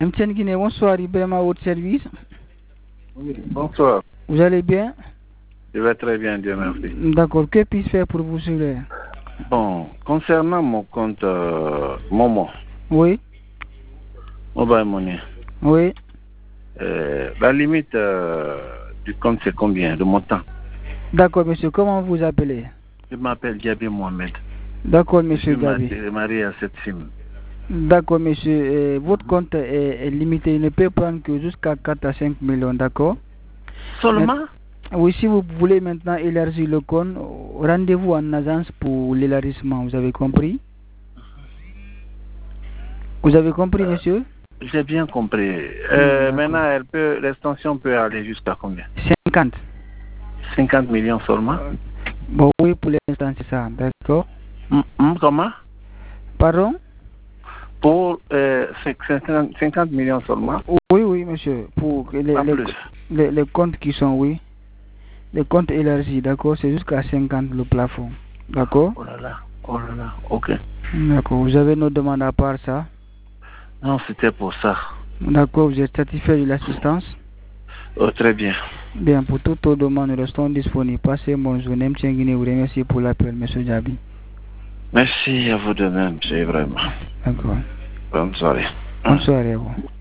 MTN Guinée, bonsoir, Ibrahim à votre service. Oui, bonsoir. Vous allez bien? Je vais très bien, Dieu merci. D'accord, que puis-je faire pour vous sauver? Bon, concernant mon compte Momo. Oui. Mobile Money. Oui. La limite du compte, c'est combien, le montant? D'accord, monsieur, comment vous appelez? Je m'appelle Diaby Mohamed. D'accord, monsieur Diaby. Je suis marié à cette sim. D'accord, monsieur. Votre compte est limité. Il ne peut prendre que jusqu'à 4 à 5 millions, d'accord? Seulement? Oui, si vous voulez maintenant élargir le compte, rendez-vous en agence pour l'élargissement. Vous avez compris? Vous avez compris, monsieur? J'ai bien compris. Maintenant, l'extension peut aller jusqu'à combien? 50. 50 millions seulement? Bon, oui, pour l'instant, c'est ça, d'accord? Comment? Pardon? Pour 50 millions seulement? Oui, monsieur. Pour les comptes qui sont, oui. Les comptes élargis, d'accord? C'est jusqu'à 50 le plafond. D'accord? Oh là là, ok. D'accord. Vous avez nos demandes à part ça? Non, c'était pour ça. D'accord, vous êtes satisfait de l'assistance? Oh, très bien. Bien, pour toutes vos demandes, nous restons disponibles. Passez une bonne journée. M. Guinée vous remercie pour l'appel, M. Diaby. Merci à vous de même, c'est vraiment. D'accord. Bonne soirée. Bonne soirée à vous.